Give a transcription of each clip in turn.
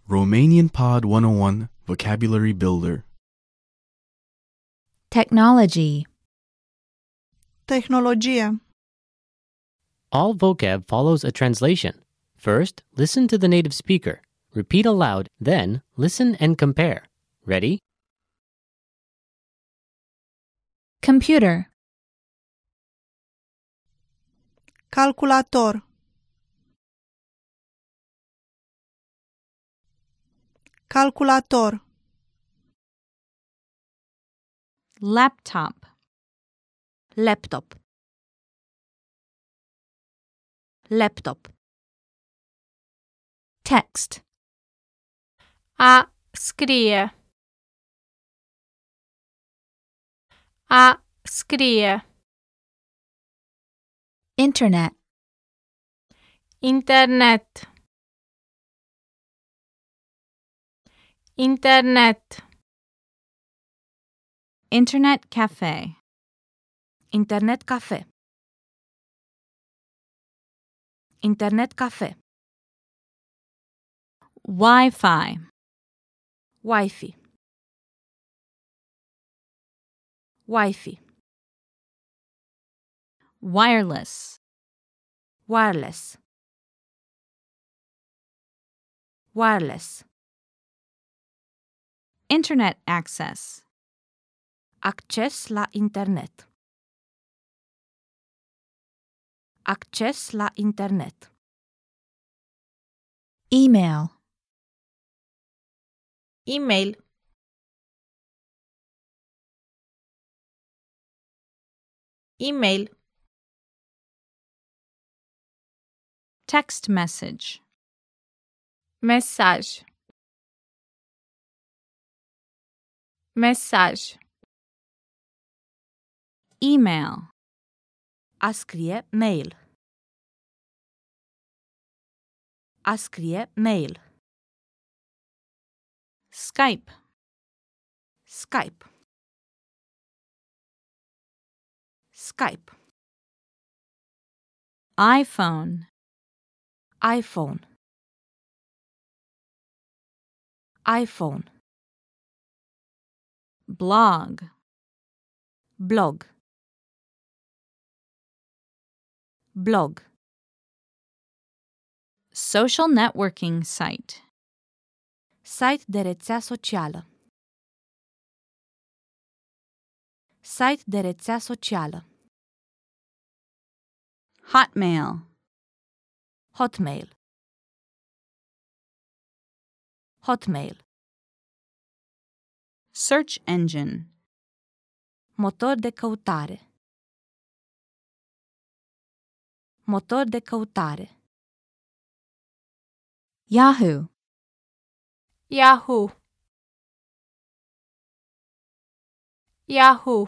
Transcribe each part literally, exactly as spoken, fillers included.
Romanian Pod one oh one Vocabulary Builder. Technology. Tehnologie. All vocab follows a translation. First, listen to the native speaker. Repeat aloud, then listen and compare. Ready? Computer. Calculator. Calculator. Laptop. Laptop. Laptop. Text. A scrie. A scrie. Internet. Internet. Internet. Internet cafe. Internet cafe. Internet cafe. Wi-Fi. Wi-Fi. Wi-Fi. Wireless. Wireless. Wireless. Internet access. Acces la internet. Acces la internet. Email. Email. Email. Text message. Mesaj. Mesaj. Email. A scrie mail. A scrie mail. Skype. Skype. Skype. iPhone. iPhone. iPhone. Blog. Blog. Blog. Social networking site. Site de rețea socială. Site de rețea socială. Hotmail. Hotmail. Hotmail. Search engine. Motor de căutare. Motor de căutare. Yahoo. Yahoo. Yahoo.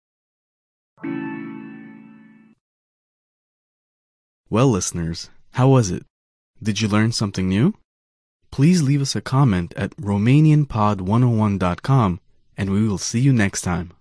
Well, listeners, how was it? Did you learn something new? Please leave us a comment at Romanian Pod one oh one dot com, and we will see you next time.